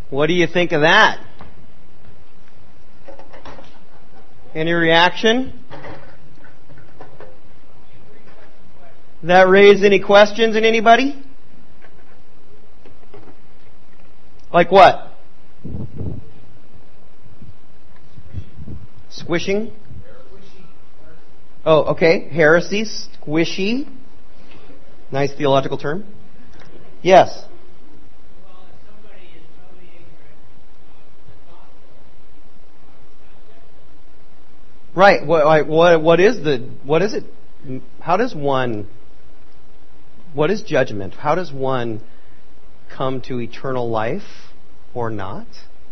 What do you think of that? Any reaction? That raise any questions in anybody? Like what? Squishing? Oh, okay. Heresy, squishy. Nice theological term. Yes. Right. What is it? How does one, what is judgment? How does one come to eternal life or not?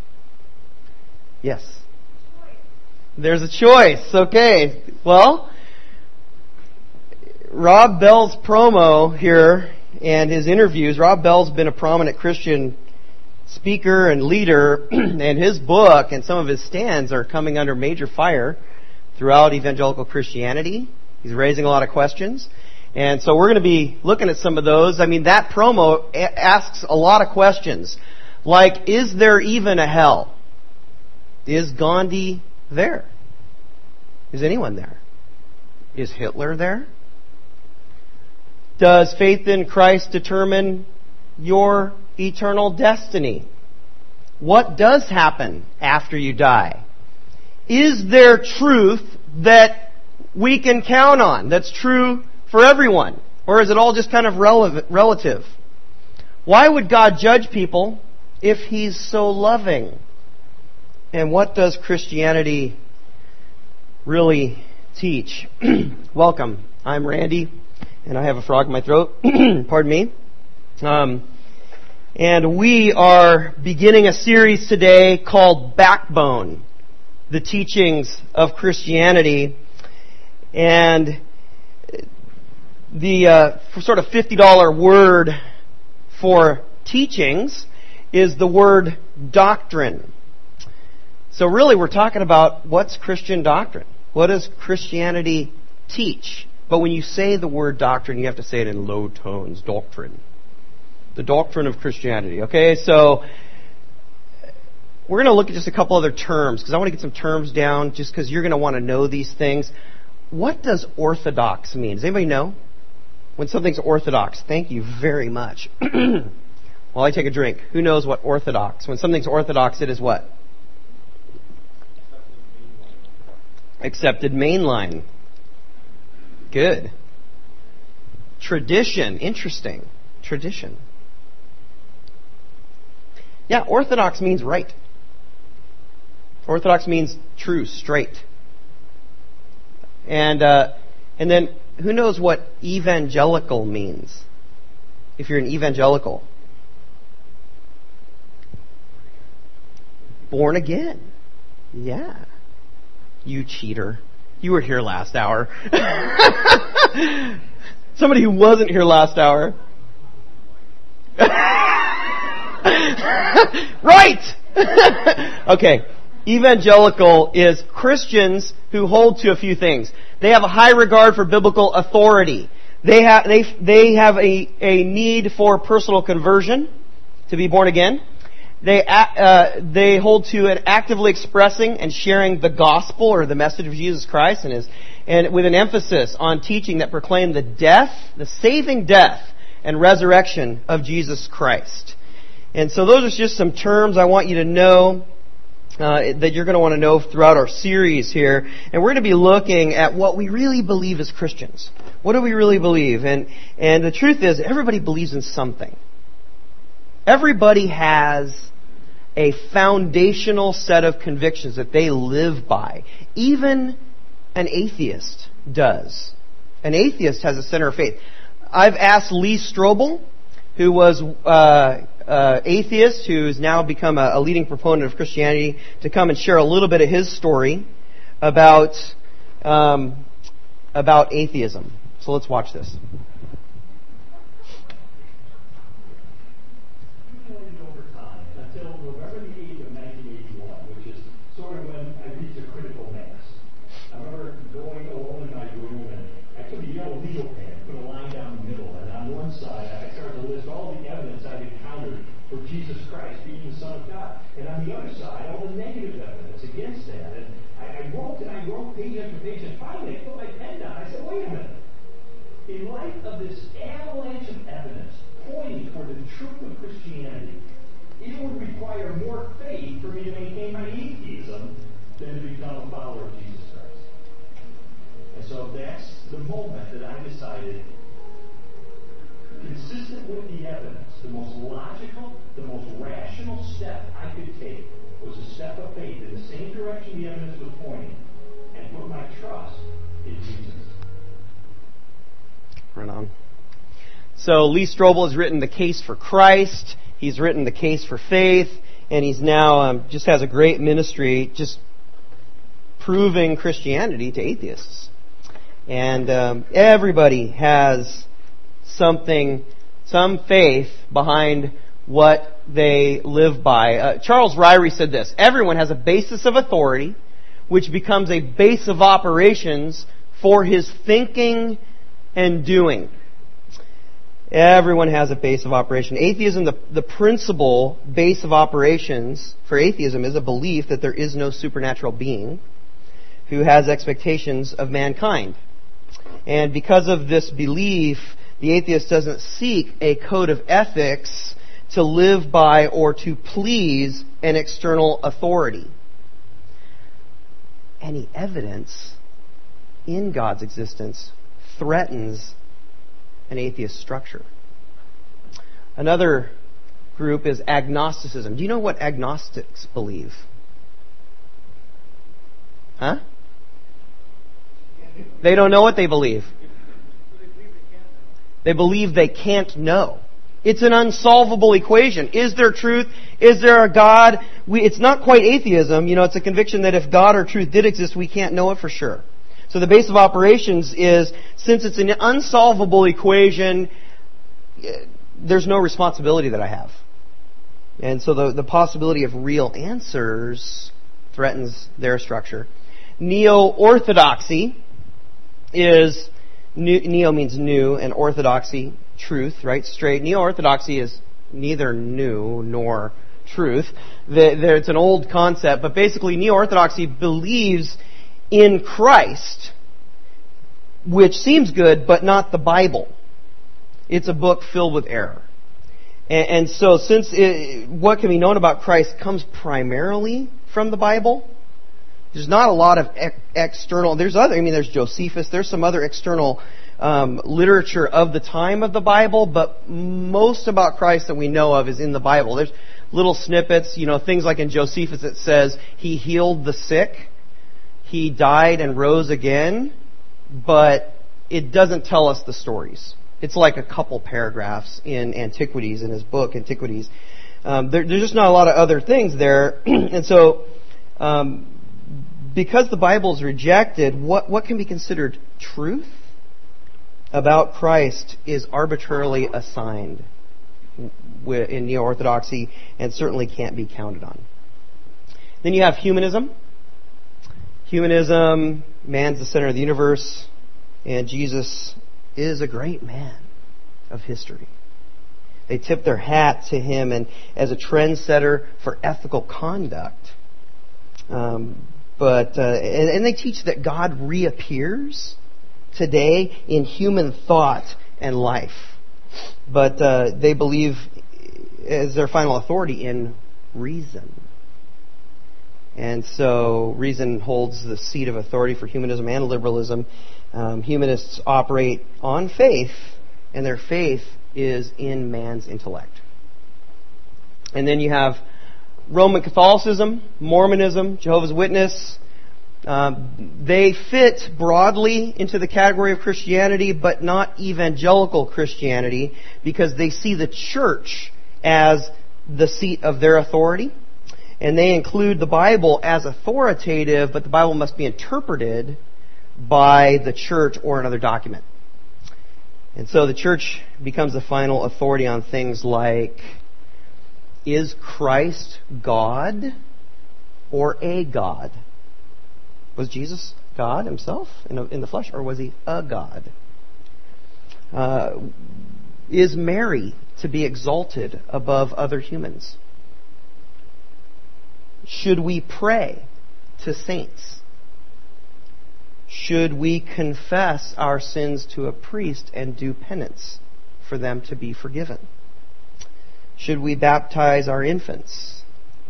Yes. There's a choice. Okay. Well, Rob Bell's promo here and his interviews, Rob Bell's been a prominent Christian speaker and leader, and his book and some of his stands are coming under major fire throughout evangelical Christianity. He's raising a lot of questions. And so we're going to be looking at some of those. I mean, that promo asks a lot of questions. Like, is there even a hell? Is Gandhi there? Is anyone there? Is Hitler there? Does faith in Christ determine your eternal destiny? What does happen after you die? Is there truth that we can count on, that's true for everyone? Or is it all just kind of relative? Why would God judge people if He's so loving? And what does Christianity really teach? Welcome. I'm Randy, and I have a frog in my throat. Pardon me. And we are beginning a series today called Backbone, the Teachings of Christianity. And the sort of $50 word for teachings is the word doctrine. So really we're talking about what's Christian doctrine? What does Christianity teach? But when you say the word doctrine, you have to say it in low tones. Doctrine. The doctrine of Christianity. Okay, so we're going to look at just a couple other terms, because I want to get some terms down, just because you're going to want to know these things. What does orthodox mean? Does anybody know? When something's orthodox. Thank you very much. While I take a drink. Who knows what orthodox? When something's orthodox, it is what? Accepted mainline. Good. Tradition. Interesting. Tradition. Yeah, orthodox means right. Orthodox means true, straight. And then, who knows what evangelical means? If you're an evangelical. Born again. Yeah. You cheater. You were here last hour. Somebody who wasn't here last hour. Right! Okay. Evangelical is Christians who hold to a few things. They have a high regard for biblical authority. They have a need for personal conversion, to be born again. They hold to an actively expressing and sharing the gospel or the message of Jesus Christ, and with an emphasis on teaching that proclaim the saving death and resurrection of Jesus Christ. And so those are just some terms I want you to know that you're going to want to know throughout our series here. And we're going to be looking at what we really believe as Christians. What do we really believe? And the truth is, everybody believes in something. Everybody has a foundational set of convictions that they live by. Even an atheist does. An atheist has a center of faith. I've asked Lee Strobel, who was atheist, who's now become a leading proponent of Christianity, to come and share a little bit of his story about atheism. So let's watch this. Jesus Christ being the the Son of God. And on the other side, all the negative evidence against that. And I wrote page after page, and finally I put my pen down. I said, wait a minute. In light of this avalanche of evidence pointing toward the truth of Christianity, it would require more faith for me to maintain my atheism than to become a follower of Jesus Christ. And so that's the moment that I decided, consistent with the evidence, the most logical, the most rational step I could take was a step of faith in the same direction the evidence was pointing, and put my trust in Jesus. Right on. So Lee Strobel has written The Case for Christ. He's written The Case for Faith, and he's now just has a great ministry just proving Christianity to atheists. And everybody has some faith behind what they live by. Charles Ryrie said this: everyone has a basis of authority, which becomes a base of operations for his thinking and doing. Everyone has a base of operation. Atheism, the principal base of operations for atheism is a belief that there is no supernatural being who has expectations of mankind. And because of this belief, the atheist doesn't seek a code of ethics to live by or to please an external authority. Any evidence in God's existence threatens an atheist structure. Another group is agnosticism. Do you know what agnostics believe? Huh? They don't know what they believe. They believe they can't know. It's an unsolvable equation. Is there truth? Is there a God? It's not quite atheism. It's a conviction that if God or truth did exist, we can't know it for sure. So the base of operations is, since it's an unsolvable equation, there's no responsibility that I have. And so the possibility of real answers threatens their structure. Neo-orthodoxy is, neo means new, and orthodoxy, truth, right? Straight. Neo-orthodoxy is neither new nor truth. It's an old concept, but basically neo-orthodoxy believes in Christ, which seems good, but not the Bible. It's a book filled with error. And so since what can be known about Christ comes primarily from the Bible, there's not a lot of external, there's Josephus, there's some other external literature of the time of the Bible, but most about Christ that we know of is in the Bible. There's little snippets, things like in Josephus it says, He healed the sick, He died and rose again, but it doesn't tell us the stories. It's like a couple paragraphs in Antiquities, in his book, Antiquities. There's just not a lot of other things there. And so, because the Bible is rejected, what can be considered truth about Christ is arbitrarily assigned in Neo-Orthodoxy and certainly can't be counted on. Then you have humanism. Humanism, man's the center of the universe, and Jesus is a great man of history. They tip their hat to him and as a trendsetter for ethical conduct. And they teach that God reappears today in human thought and life. But they believe as their final authority in reason. And so reason holds the seat of authority for humanism and liberalism. Humanists operate on faith, and their faith is in man's intellect. And then you have Roman Catholicism, Mormonism, Jehovah's Witness. They fit broadly into the category of Christianity, but not evangelical Christianity, because they see the church as the seat of their authority. And they include the Bible as authoritative, but the Bible must be interpreted by the church or another document. And so the church becomes the final authority on things like, is Christ God or a God? Was Jesus God himself in the flesh, or was he a God? Is Mary to be exalted above other humans? Should we pray to saints? Should we confess our sins to a priest and do penance for them to be forgiven? Should we baptize our infants?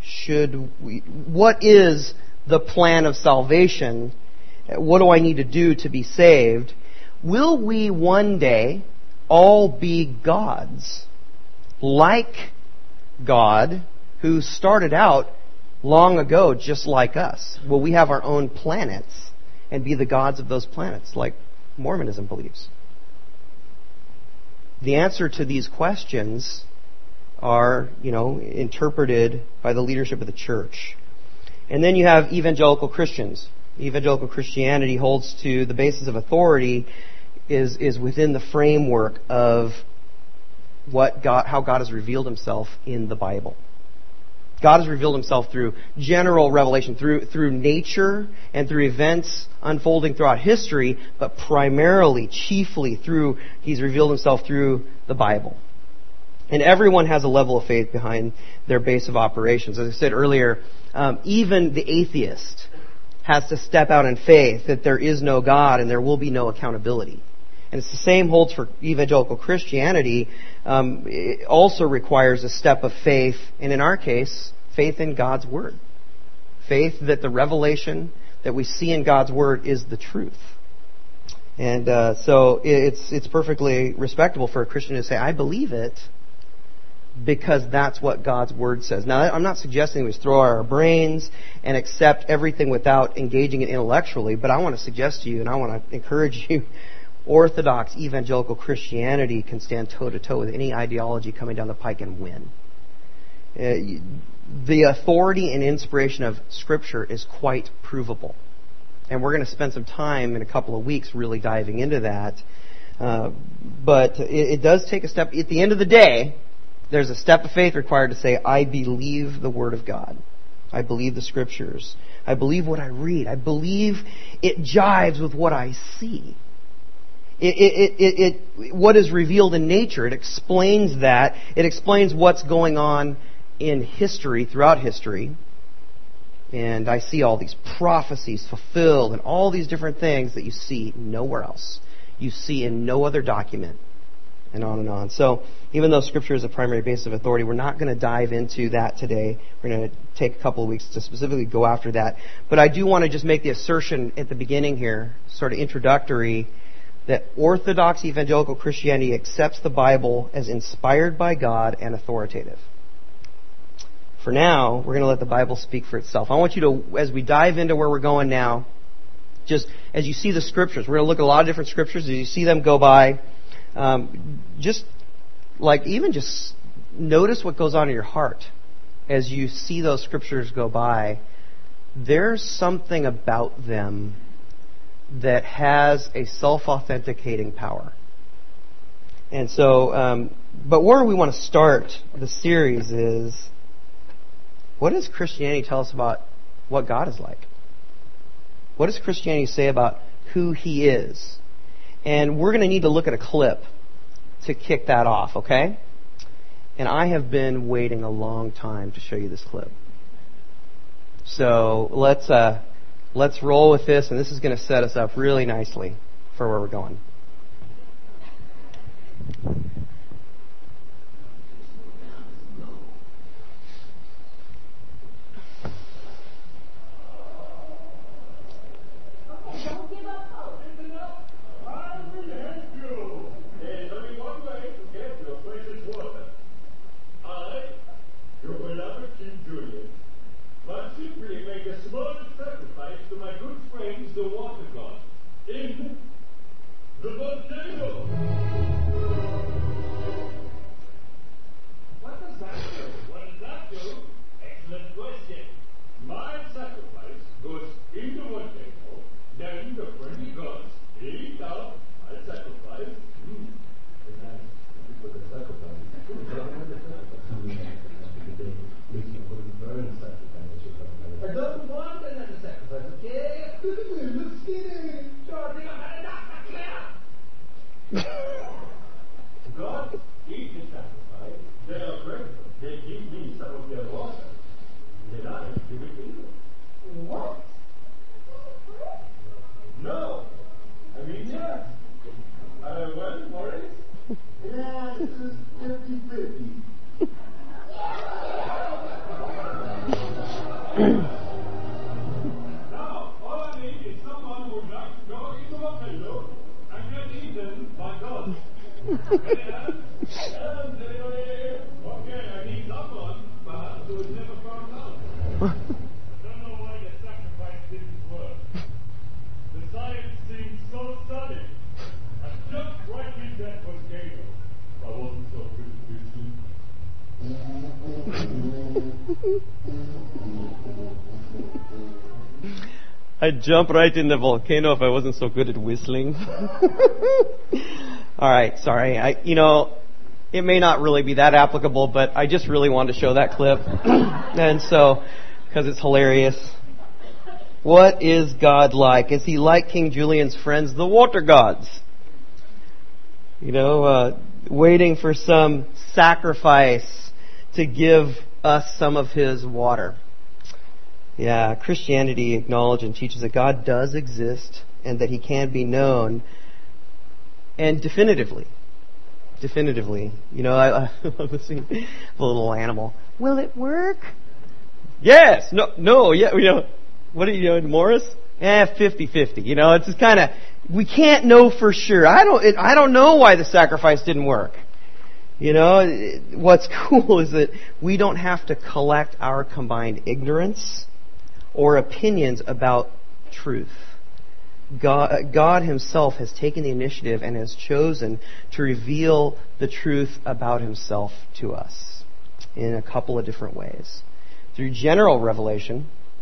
What is the plan of salvation? What do I need to do to be saved? Will we one day all be gods, like God, who started out long ago just like us? Will we have our own planets and be the gods of those planets, like Mormonism believes? The answer to these questions are, interpreted by the leadership of the church. And then you have evangelical Christians. Evangelical Christianity holds to the basis of authority is within the framework of how God has revealed Himself in the Bible. God has revealed Himself through general revelation, through nature and through events unfolding throughout history, but primarily, chiefly He's revealed Himself through the Bible. And everyone has a level of faith behind their base of operations. As I said earlier, even the atheist has to step out in faith that there is no God and there will be no accountability. And it's the same holds for evangelical Christianity. It also requires a step of faith, and in our case, faith in God's Word. Faith that the revelation that we see in God's Word is the truth. And so it's perfectly respectable for a Christian to say, I believe it because that's what God's Word says. Now, I'm not suggesting we just throw out our brains and accept everything without engaging it intellectually, but I want to suggest to you, and I want to encourage you, Orthodox evangelical Christianity can stand toe-to-toe with any ideology coming down the pike and win. The authority and inspiration of Scripture is quite provable. And we're going to spend some time in a couple of weeks really diving into that. But it does take a step. At the end of the day, there's a step of faith required to say, I believe the Word of God. I believe the Scriptures. I believe what I read. I believe it jives with what I see. What is revealed in nature, it explains that. It explains what's going on in history, throughout history. And I see all these prophecies fulfilled and all these different things that you see nowhere else. You see in no other document. And on and on. So even though Scripture is a primary basis of authority, we're not going to dive into that today. We're going to take a couple of weeks to specifically go after that. But I do want to just make the assertion at the beginning here, sort of introductory, that Orthodox evangelical Christianity accepts the Bible as inspired by God and authoritative. For now, we're going to let the Bible speak for itself. I want you to, as we dive into where we're going now, just as you see the Scriptures, we're going to look at a lot of different Scriptures. As you see them go by, just notice what goes on in your heart as you see those Scriptures go by. There's something about them that has a self-authenticating power. And so, but where we want to start the series is, what does Christianity tell us about what God is like? What does Christianity say about who He is? And we're going to need to look at a clip to kick that off, okay? And I have been waiting a long time to show you this clip. So let's roll with this, and this is going to set us up really nicely for where we're going. Now, all I need is someone who would like to go into a pillow and get eaten by God. Okay, I need someone, perhaps who has never found out. I don't know why the sacrifice didn't work. The science seemed so solid. And just right in that was Gabriel. I wasn't so good to be seen. I'd jump right in the volcano if I wasn't so good at whistling. All right, sorry. It may not really be that applicable, but I just really wanted to show that clip. And so, because it's hilarious. What is God like? Is He like King Julian's friends, the water gods? Waiting for some sacrifice to give us some of His water. Yeah, Christianity acknowledges and teaches that God does exist and that He can be known, and definitively. I love listening to the little animal. Will it work? Yes. No. Yeah. What are you, Morris? 50-50. It's just kind of, we can't know for sure. I don't know why the sacrifice didn't work. What's cool is that we don't have to collect our combined ignorance or opinions about truth. God Himself has taken the initiative and has chosen to reveal the truth about Himself to us in a couple of different ways. Through general revelation,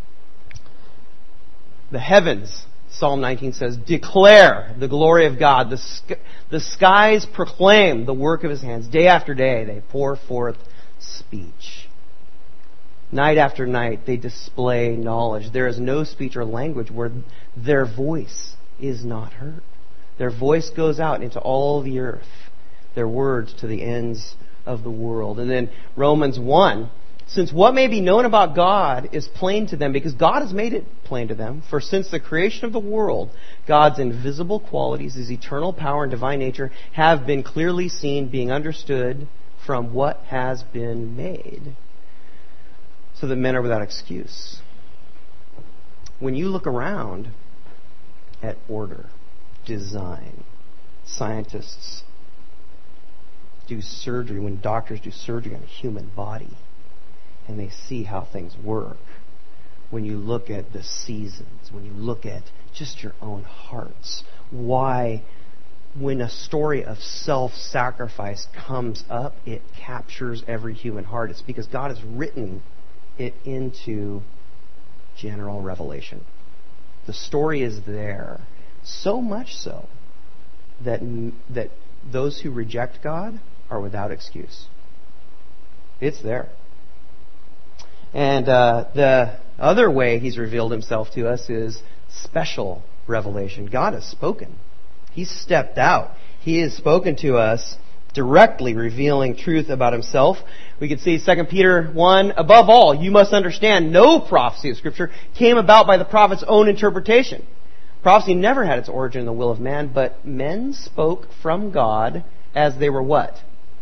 the heavens, Psalm 19 says, declare the glory of God. The skies proclaim the work of His hands. Day after day, they pour forth speech. Night after night, they display knowledge. There is no speech or language where their voice is not heard. Their voice goes out into all the earth. Their words to the ends of the world. And then Romans 1, since what may be known about God is plain to them, because God has made it plain to them, for since the creation of the world, God's invisible qualities, His eternal power and divine nature, have been clearly seen, being understood from what has been made, so that men are without excuse. When you look around at order, design, scientists do surgery, when doctors do surgery on a human body, and they see how things work, when you look at the seasons, when you look at just your own hearts, why when a story of self-sacrifice comes up, it captures every human heart. It's because God has written it into general revelation. The story is there, so much so that those who reject God are without excuse. It's there. And the other way He's revealed Himself to us is special revelation. God has spoken. He's stepped out. He has spoken to us directly, revealing truth about Himself. We can see 2 Peter 1, above all, you must understand no prophecy of Scripture came about by the prophet's own interpretation. Prophecy never had its origin in the will of man, but men spoke from God as they were what?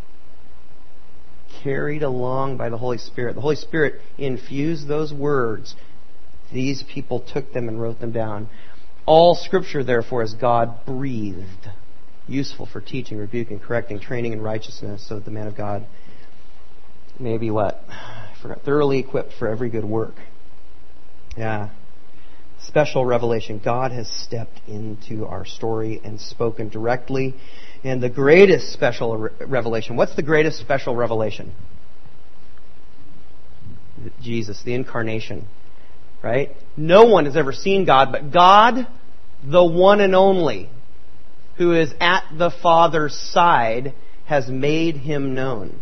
Carried along by the Holy Spirit. The Holy Spirit infused those words. These people took them and wrote them down. All Scripture, therefore, is God-breathed, useful for teaching, rebuking, correcting, training in righteousness, so that the man of God may be what? I forgot. Thoroughly equipped for every good work. Yeah. Special revelation. God has stepped into our story and spoken directly. And the greatest special revelation. What's the greatest special revelation? Jesus, the incarnation. Right? No one has ever seen God, but God, the one and only, who is at the Father's side, has made Him known.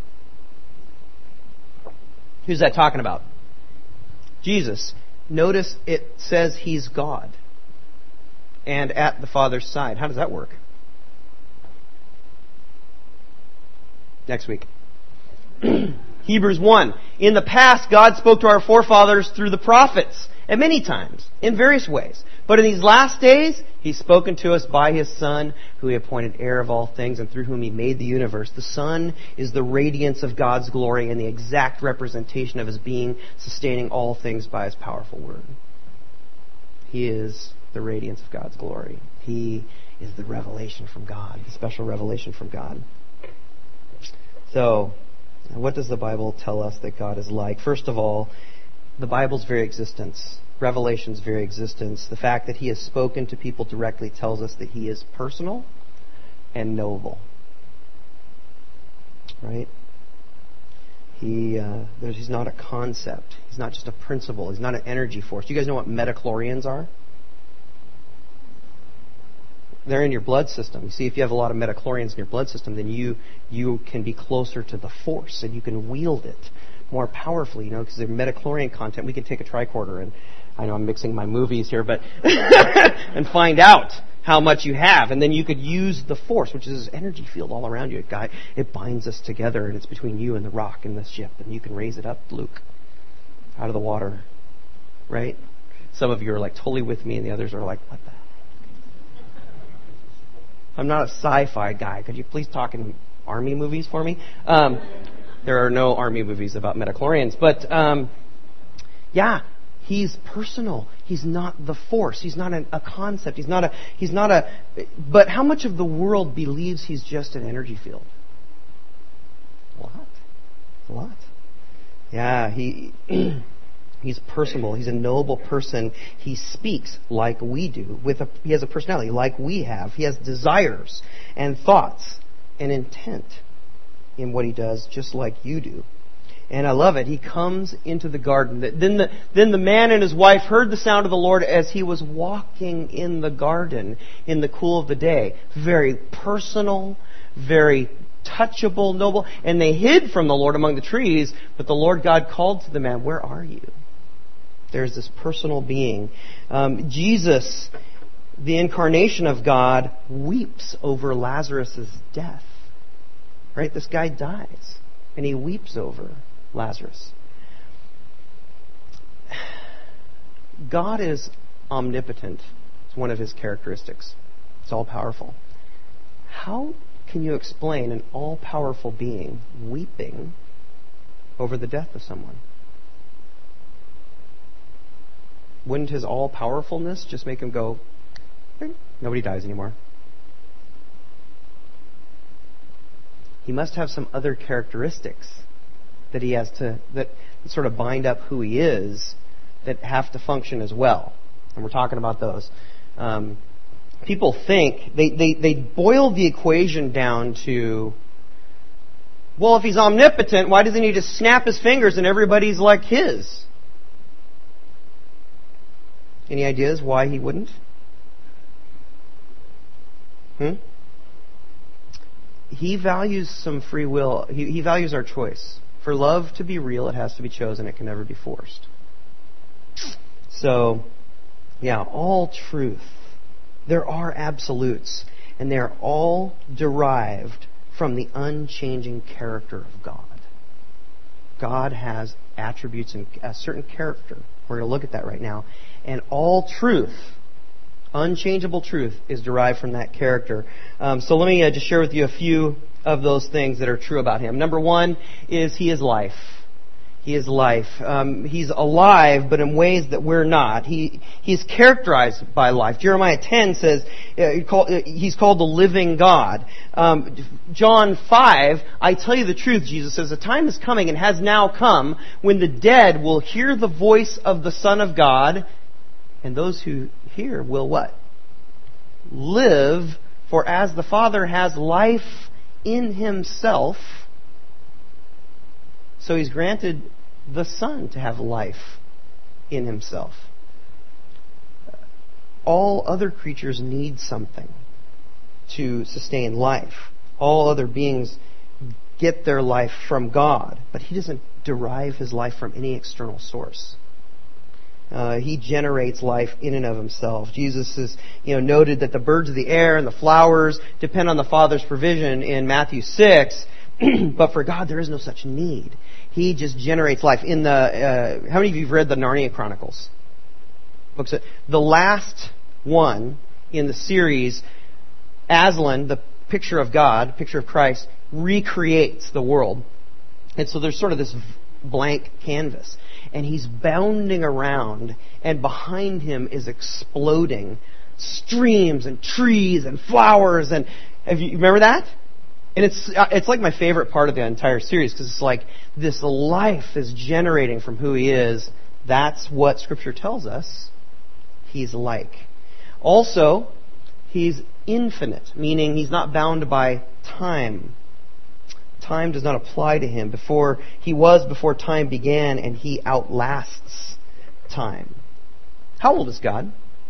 Who's that talking about? Jesus. Notice it says He's God. And at the Father's side. How does that work? Next week. Hebrews 1. In the past, God spoke to our forefathers through the prophets. at many times, in various ways. But in these last days, He's spoken to us by His Son, who He appointed heir of all things, and through whom He made the universe. The Son is the radiance of God's glory and the exact representation of His being, sustaining all things by His powerful word. He is the radiance of God's glory. He is the revelation from God, the special revelation from God. So, what does the Bible tell us that God is like? First of all, the Bible's very existence, Revelation's very existence, the fact that He has spoken to people directly tells us that He is personal and knowable. Right? He's not a concept. He's not just a principle. He's not an energy force. Do you guys know what metachlorians are? They're in your blood system. You see, if you have a lot of metachlorians in your blood system, then you can be closer to the force and you can wield it more powerfully, because the metachlorian content, we can take a tricorder, and I know I'm mixing my movies here, but and find out how much you have, and then you could use the force, which is this energy field all around you. It binds us together, and it's between you and the rock and the ship, and you can raise it up, Luke, out of the water, right? Some of you are like totally with me, and the others are like, what the? I'm not a sci-fi guy. Could you please talk in army movies for me? There are no army movies about metachlorians, but He's personal. He's not the force. He's not a concept. He's not a. But how much of the world believes He's just an energy field? A lot. Yeah, He's personal. He's a knowable person. He speaks like we do. He has a personality like we have. He has desires and thoughts and intent in what He does, just like you do. And I love it. He comes into the garden. Then the man and his wife heard the sound of the Lord as He was walking in the garden in the cool of the day. Very personal, very touchable, noble. And they hid from the Lord among the trees. But the Lord God called to the man, "Where are you?" There's this personal being. Jesus, the incarnation of God, weeps over Lazarus' death. Right? This guy dies. And He weeps over Lazarus. God is omnipotent. It's one of His characteristics. It's all-powerful. How can you explain an all-powerful being weeping over the death of someone? Wouldn't His all-powerfulness just make Him go, nobody dies anymore? He must have some other characteristics that He has that sort of bind up who He is, that have to function as well. And we're talking about those. People think, they boil the equation down to, well, if He's omnipotent, why doesn't He just snap His fingers and everybody's like His? Any ideas why He wouldn't? He values some free will. He values our choice. For love to be real, it has to be chosen. It can never be forced. So, all truth. There are absolutes. And they are all derived from the unchanging character of God. God has attributes and a certain character. We're going to look at that right now. And all truth, unchangeable truth, is derived from that character. So let me just share with you a few of those things that are true about Him. Number one is He is life. He is life. He's alive, but in ways that we're not. He's characterized by life. Jeremiah 10 says He's called the living God. John 5, I tell you the truth, Jesus says, the time is coming and has now come when the dead will hear the voice of the Son of God, and those who hear will what? Live, for as the Father has life in Himself, so He's granted the Son to have life in Himself. All other creatures need something to sustain life. All other beings get their life from God, but He doesn't derive His life from any external source. He generates life in and of Himself. Jesus is, noted that the birds of the air and the flowers depend on the Father's provision in Matthew 6. But for God, there is no such need. He just generates life. How many of you have read the Narnia Chronicles? The last one in the series, Aslan, the picture of God, picture of Christ, recreates the world. And so there's sort of this blank canvas. And he's bounding around, and behind him is exploding streams and trees and flowers. And you remember that? And it's like my favorite part of the entire series, because it's like this life is generating from who he is. That's what Scripture tells us he's like. Also, he's infinite, meaning he's not bound by time. Time does not apply to him. Before time began, and he outlasts time. How old is God?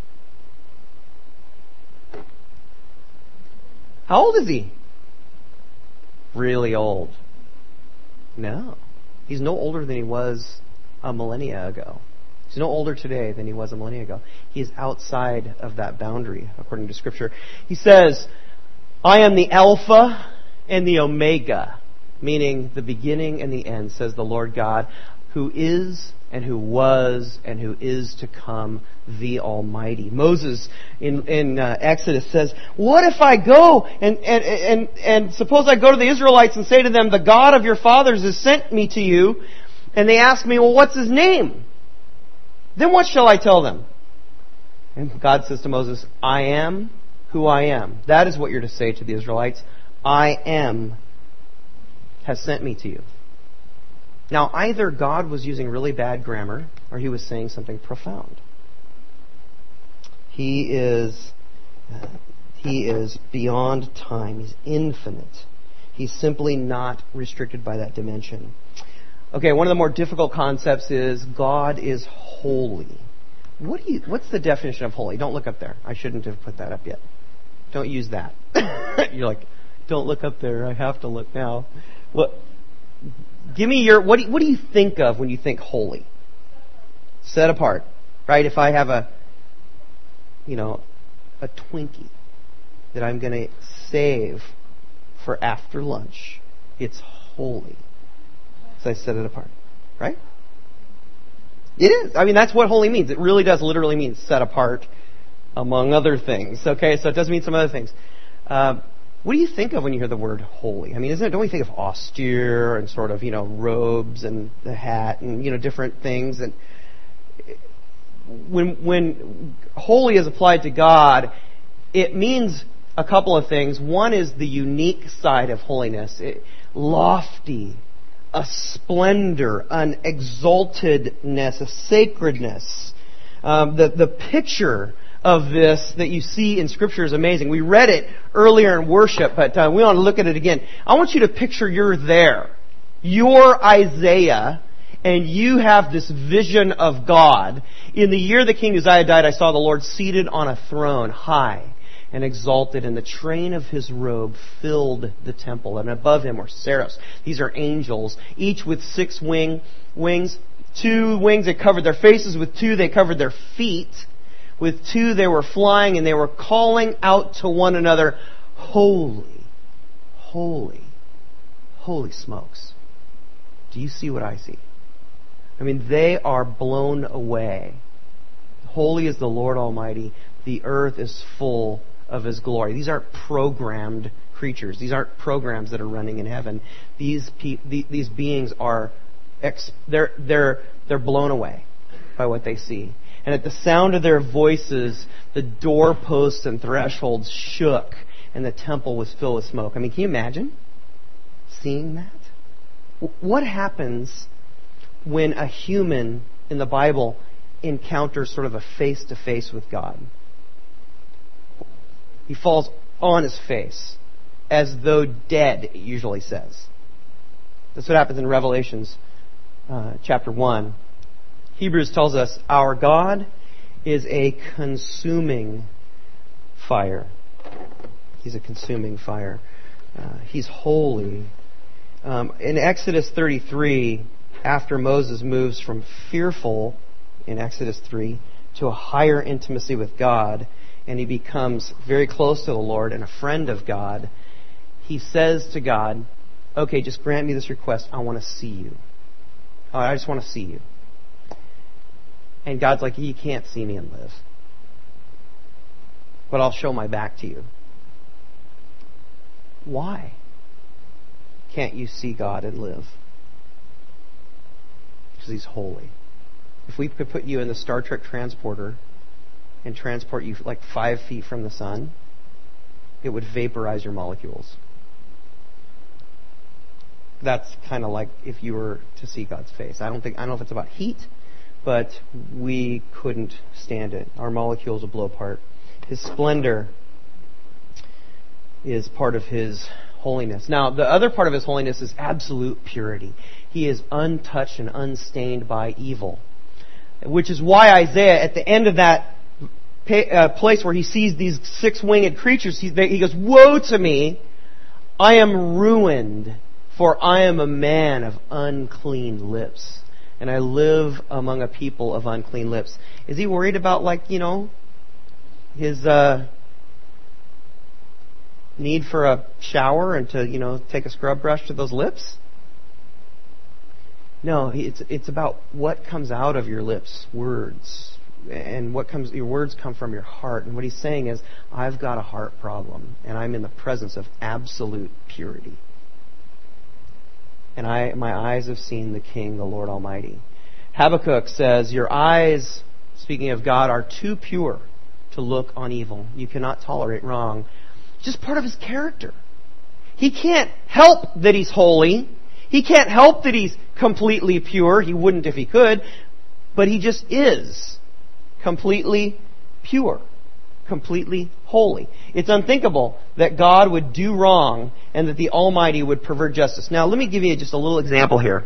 How old is he? Really old? No. He's no older than he was a millennia ago. He's no older today than he was a millennia ago. He is outside of that boundary, according to Scripture. He says, I am the Alpha and the Omega, meaning the beginning and the end, says the Lord God, who is and who was and who is to come, the Almighty. Moses in Exodus says, what if I go and suppose I go to the Israelites and say to them, the God of your fathers has sent me to you, and they ask me, well, what's his name? Then what shall I tell them? And God says to Moses, I am who I am. That is what you're to say to the Israelites. I am has sent me to you. Now, either God was using really bad grammar, or he was saying something profound. He is beyond time. He's infinite. He's simply not restricted by that dimension. Okay, one of the more difficult concepts is God is holy. What's the definition of holy? Don't look up there. I shouldn't have put that up yet. Don't use that. You're like, don't look up there. I have to look now. Give me what do you think of when you think holy? Set apart, right? If I have a Twinkie that I'm going to save for after lunch, it's holy. So I set it apart, right? It is. I mean, that's what holy means. It really does literally mean set apart, among other things. Okay, so it does mean some other things. What do you think of when you hear the word holy? I mean, don't we think of austere and sort of, robes and the hat and, different things? And when holy is applied to God, it means a couple of things. One is the unique side of holiness. Lofty, a splendor, an exaltedness, a sacredness. The picture of this that you see in Scripture is amazing. We read it earlier in worship, but we want to look at it again. I want you to picture you're there. You're Isaiah, and you have this vision of God. In the year that King Uzziah died, I saw the Lord seated on a throne, high and exalted, and the train of his robe filled the temple. And above him were seraphs. These are angels, each with 6 wings. 2 wings that covered their faces, with 2 they covered their feet. With 2 they were flying, and they were calling out to one another, holy, holy, holy smokes. Do you see what I see? I mean, they are blown away. Holy is the Lord Almighty. The earth is full of His glory. These aren't programmed creatures. These aren't programs that are running in heaven. These beings are they're blown away by what they see. And at the sound of their voices, the doorposts and thresholds shook, and the temple was filled with smoke. I mean, can you imagine seeing that? What happens when a human in the Bible encounters sort of a face-to-face with God? He falls on his face, as though dead, it usually says. That's what happens in Revelations chapter 1. Hebrews tells us our God is a consuming fire. He's a consuming fire. He's holy. In Exodus 33, after Moses moves from fearful, in Exodus 3, to a higher intimacy with God, and he becomes very close to the Lord and a friend of God, he says to God, okay, just grant me this request. I want to see you. I just want to see you. And God's like, you can't see me and live. But I'll show my back to you. Why can't you see God and live? Because He's holy. If we could put you in the Star Trek transporter and transport you like 5 feet from the sun, it would vaporize your molecules. That's kind of like if you were to see God's face. I don't know if it's about heat, but we couldn't stand it. Our molecules would blow apart. His splendor is part of His holiness. Now, the other part of His holiness is absolute purity. He is untouched and unstained by evil, which is why Isaiah, at the end of that place where he sees these 6-winged creatures, he goes, "Woe to me! I am ruined, for I am a man of unclean lips, and I live among a people of unclean lips." Is he worried about, his need for a shower and to, take a scrub brush to those lips? No, it's about what comes out of your lips, words. And your words come from your heart. And what he's saying is, I've got a heart problem, and I'm in the presence of absolute purity. And my eyes have seen the King, the Lord Almighty. Habakkuk says, your eyes, speaking of God, are too pure to look on evil. You cannot tolerate wrong. It's just part of His character. He can't help that He's holy. He can't help that He's completely pure. He wouldn't if He could. But He just is completely pure, completely holy. It's unthinkable that God would do wrong and that the Almighty would pervert justice. Now, let me give you just a little example here.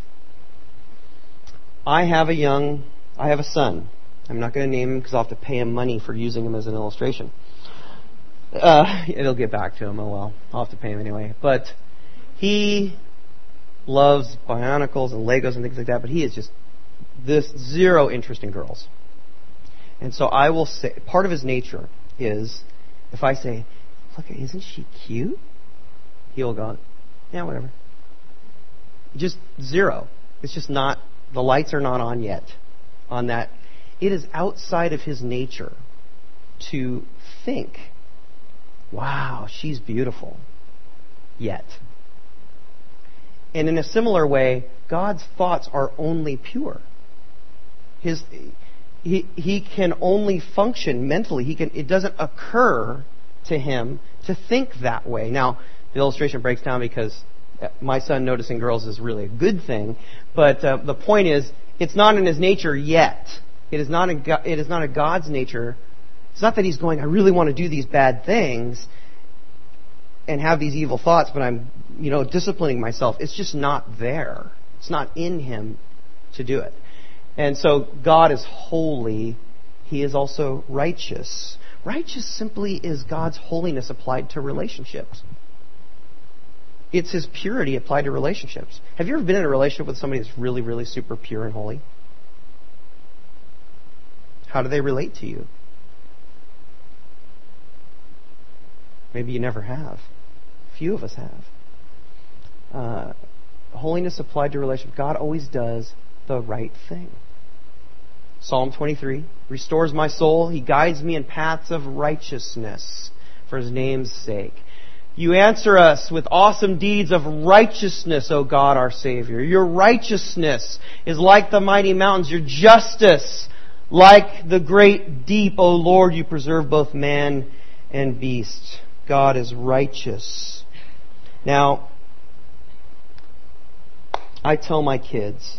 I have a son. I'm not going to name him because I'll have to pay him money for using him as an illustration. It'll get back to him. Oh well, I'll have to pay him anyway. But he loves Bionicles and Legos and things like that, but he is just zero interest in girls. And so I will say, part of his nature is, if I say, look, isn't she cute? He'll go, yeah, whatever. Just zero. It's just not, the lights are not on yet on that. It is outside of his nature to think, wow, she's beautiful, yet. And in a similar way, God's thoughts are only pure. He can only function mentally. It doesn't occur to him to think that way. Now, the illustration breaks down because my son noticing girls is really a good thing. But the point is, it's not in his nature yet. It is not a God's nature. It's not that he's going, I really want to do these bad things and have these evil thoughts, but I'm, disciplining myself. It's just not there. It's not in him to do it. And so God is holy. He is also righteous. Righteous simply is God's holiness applied to relationships. It's His purity applied to relationships. Have you ever been in a relationship with somebody that's really, really super pure and holy? How do they relate to you? Maybe you never have. Few of us have. Holiness applied to relationships. God always does the right thing. Psalm 23, restores my soul. He guides me in paths of righteousness for His name's sake. You answer us with awesome deeds of righteousness, O God, our Savior. Your righteousness is like the mighty mountains. Your justice like the great deep. O Lord, you preserve both man and beast. God is righteous. Now, I tell my kids,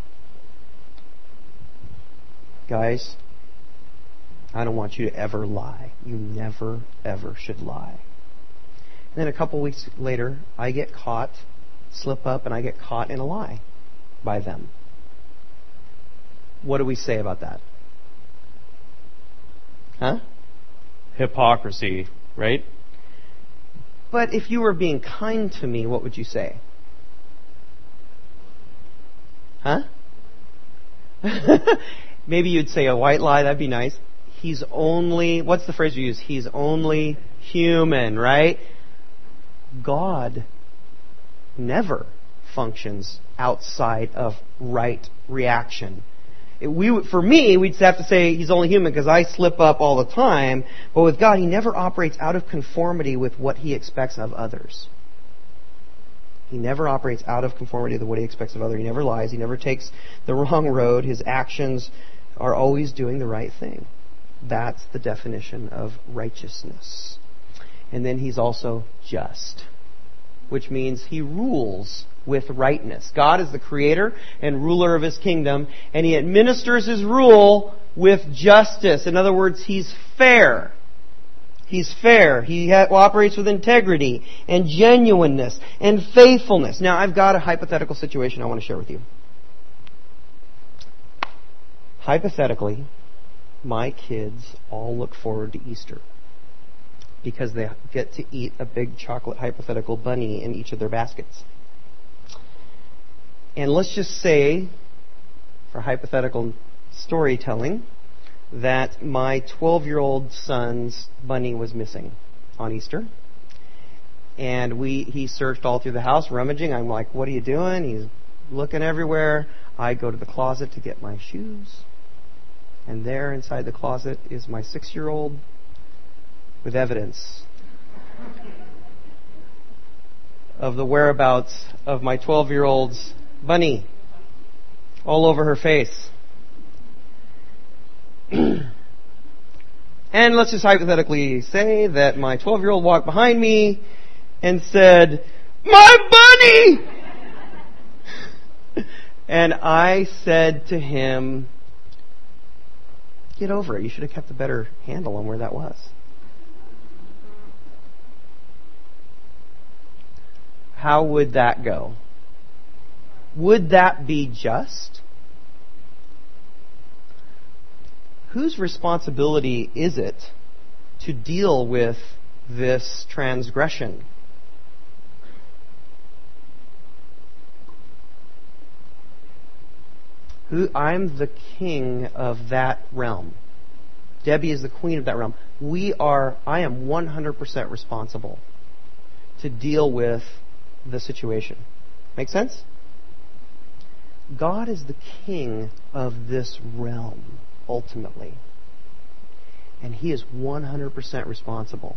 guys, I don't want you to ever lie. You never, ever should lie. And then a couple weeks later, I get caught, slip up, and I get caught in a lie by them. What do we say about that? Huh? Hypocrisy, right? But if you were being kind to me, what would you say? Huh? Maybe you'd say a white lie, that'd be nice. He's only, what's the phrase you use? He's only human, right? God never functions outside of right reaction. For me, we'd have to say he's only human because I slip up all the time. But with God, he never operates out of conformity with what he expects of others. He never operates out of conformity with what he expects of others. He never lies. He never takes the wrong road. His actions are always doing the right thing. That's the definition of righteousness. And then he's also just, which means he rules with rightness. God is the creator and ruler of his kingdom, and he administers his rule with justice. In other words, he's fair. He's fair. He operates with integrity and genuineness and faithfulness. Now, I've got a hypothetical situation I want to share with you. Hypothetically, my kids all look forward to Easter because they get to eat a big chocolate hypothetical bunny in each of their baskets. And let's just say, for hypothetical storytelling, that my 12-year-old son's bunny was missing on Easter. And he searched all through the house, rummaging. I'm like, what are you doing? He's looking everywhere. I go to the closet to get my shoes. And there inside the closet is my 6-year-old with evidence of the whereabouts of my 12-year-old's bunny all over her face. And let's just hypothetically say that my 12-year-old walked behind me and said, "My bunny!" And I said to him, "Get over it. You should have kept a better handle on where that was." How would that go? Would that be just? Whose responsibility is it to deal with this transgression? I'm the king of that realm. Debbie is the queen of that realm. I am 100% responsible to deal with the situation. Make sense? God is the king of this realm, ultimately. And he is 100% responsible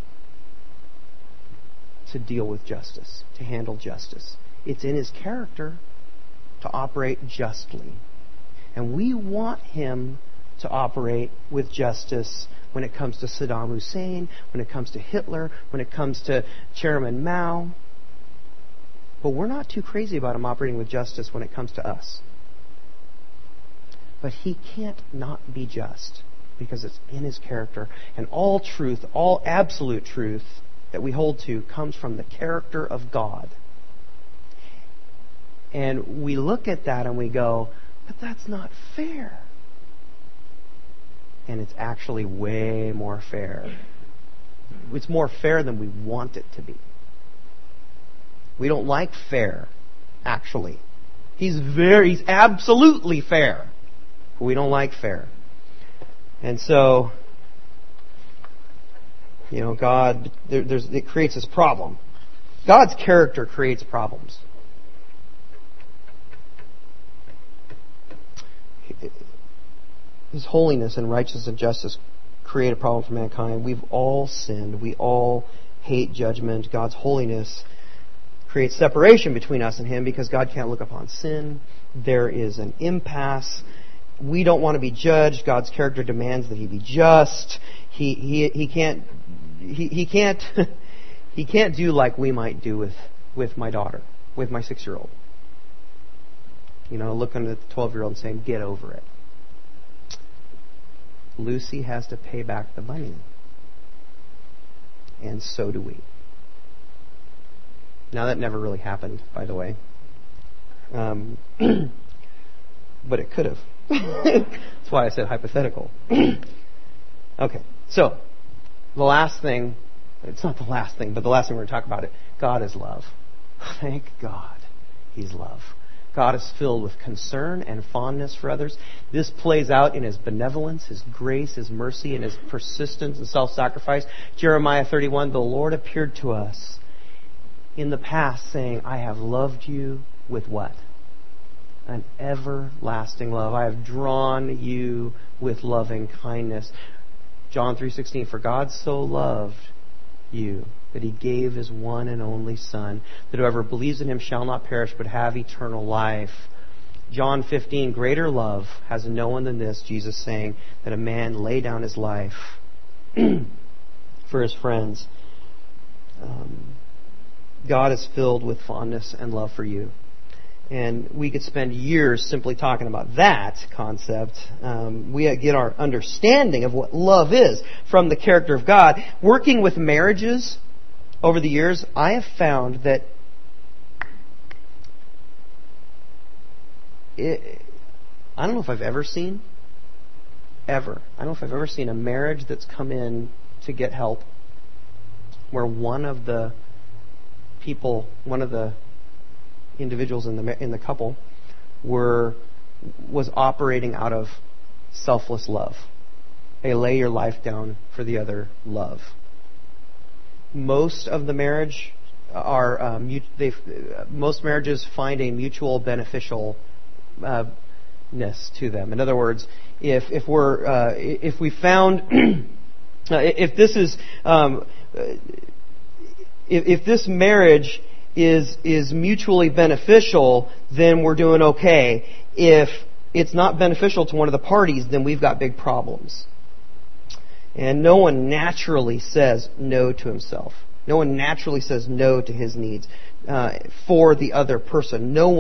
to deal with justice, to handle justice. It's in his character to operate justly. And we want him to operate with justice when it comes to Saddam Hussein, when it comes to Hitler, when it comes to Chairman Mao. But we're not too crazy about him operating with justice when it comes to us. But he can't not be just because it's in his character. And all truth, all absolute truth that we hold to comes from the character of God. And we look at that and we go, but that's not fair. And it's actually way more fair. It's more fair than we want it to be. We don't like fair, actually. He's absolutely fair. But we don't like fair. And so, God, it creates this problem. God's character creates problems. His holiness and righteousness and justice create a problem for mankind. We've all sinned. We all hate judgment. God's holiness creates separation between us and him because God can't look upon sin. There is an impasse. We don't want to be judged. God's character demands that he be just. He can't do like we might do with my daughter, with my 6-year-old. Looking at the 12-year-old and saying, "Get over it." Lucy has to pay back the money. And so do we. Now, that never really happened, by the way. But it could have. That's why I said hypothetical. Okay, so the last thing, it's not the last thing, but the last thing we're going to talk about it. God is love. Thank God he's love. God is filled with concern and fondness for others. This plays out in his benevolence, his grace, his mercy, and his persistence and self-sacrifice. Jeremiah 31, the Lord appeared to us in the past saying, "I have loved you with what? an everlasting love. I have drawn you with loving kindness. John 3:16, for God so loved you that he gave his one and only Son, that whoever believes in him shall not perish but have eternal life. John 15, greater love has no one than this, Jesus saying, that a man lay down his life for his friends. God is filled with fondness and love for you. And we could spend years simply talking about that concept. We get our understanding of what love is from the character of God. Working with marriages over the years, I have found that I don't know if I've ever seen a marriage that's come in to get help where one of the individuals in the couple was operating out of selfless love. They lay your life down for the other love. Most of the marriage most marriages find a mutual beneficialness to them. In other words, if we found if this marriage is mutually beneficial, then we're doing okay. If it's not beneficial to one of the parties, then we've got big problems. And no one naturally says no to himself. No one naturally says no to his needs for the other person. No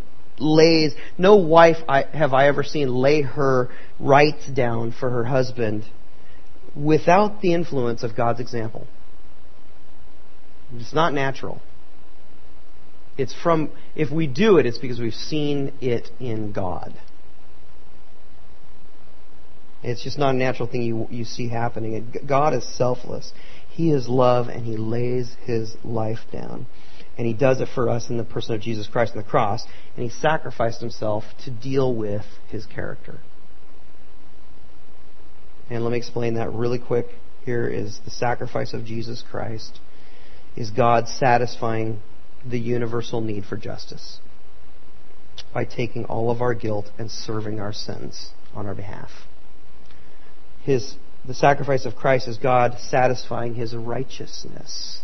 wife have I ever seen lay her rights down for her husband without the influence of God's example. It's not natural. If we do it, it's because we've seen it in God. It's just not a natural thing you see happening. God is selfless. He is love, and He lays His life down. And He does it for us in the person of Jesus Christ on the cross. And He sacrificed Himself to deal with His character. And let me explain that really quick. Here is the sacrifice of Jesus Christ is God satisfying the universal need for justice by taking all of our guilt and serving our sins on our behalf. The sacrifice of Christ is God satisfying His righteousness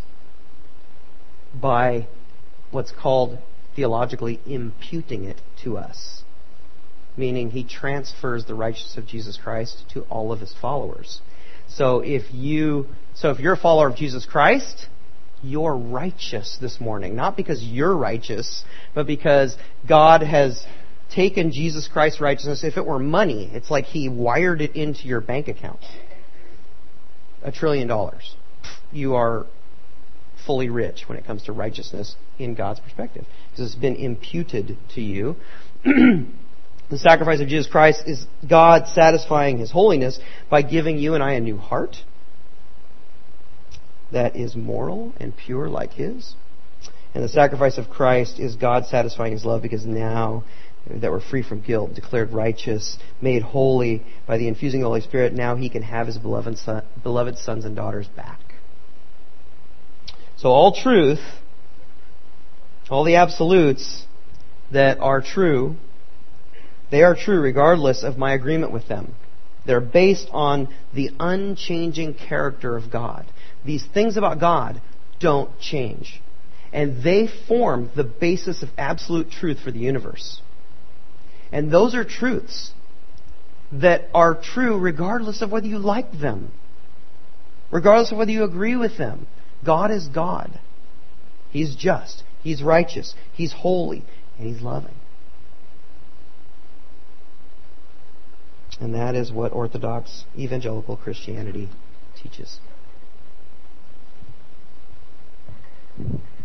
by what's called theologically imputing it to us. Meaning He transfers the righteousness of Jesus Christ to all of His followers. So if you're a follower of Jesus Christ, you're righteous this morning. Not because you're righteous, but because God has taken Jesus Christ's righteousness. If it were money, it's like He wired it into your bank account. $1 trillion. You are fully rich when it comes to righteousness in God's perspective, because it's been imputed to you. The sacrifice of Jesus Christ is God satisfying His holiness by giving you and I a new heart that is moral and pure like His. And the sacrifice of Christ is God satisfying His love, because now that we're free from guilt, declared righteous, made holy by the infusing of the Holy Spirit, now He can have His beloved sons and daughters back. So all truth, all the absolutes that are true, they are true regardless of my agreement with them. They're based on the unchanging character of God. These things about God don't change. And they form the basis of absolute truth for the universe. And those are truths that are true regardless of whether you like them. Regardless of whether you agree with them. God is God. He's just. He's righteous. He's holy. And He's loving. And that is what Orthodox evangelical Christianity teaches.